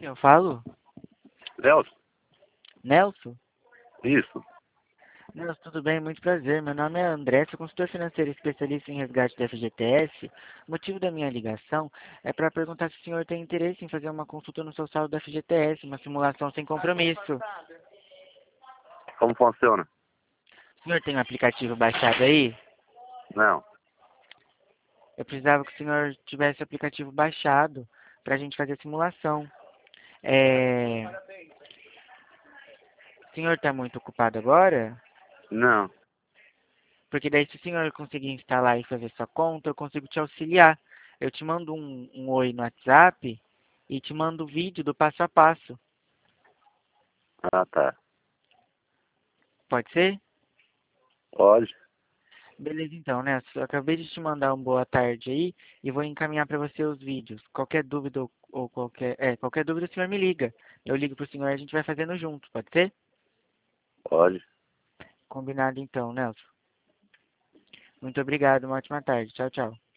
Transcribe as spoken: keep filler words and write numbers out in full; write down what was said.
quem eu falo? Nelson? Nelson? Isso. Nelson, tudo bem? Muito prazer. Meu nome é André, sou consultor financeiro especialista em resgate da F G T S. O motivo da minha ligação é para perguntar se o senhor tem interesse em fazer uma consulta no seu saldo da F G T S, uma simulação sem compromisso. Como funciona? O senhor tem um aplicativo baixado aí? Não. Eu precisava que o senhor tivesse o aplicativo baixado para a gente fazer a simulação. É... O senhor está muito ocupado agora? Não. Porque daí se o senhor conseguir instalar e fazer sua conta, eu consigo te auxiliar. Eu te mando um, um oi no WhatsApp e te mando o vídeo do passo a passo. Ah, tá. Pode ser? Pode. Beleza então, né? Eu acabei de te mandar um boa tarde aí e vou encaminhar para você os vídeos. Qualquer dúvida ou, ou qualquer... É, qualquer dúvida o senhor me liga. Eu ligo pro senhor e a gente vai fazendo junto, pode ser? Pode. Combinado então, Nelson. Muito obrigado, uma ótima tarde. Tchau, tchau.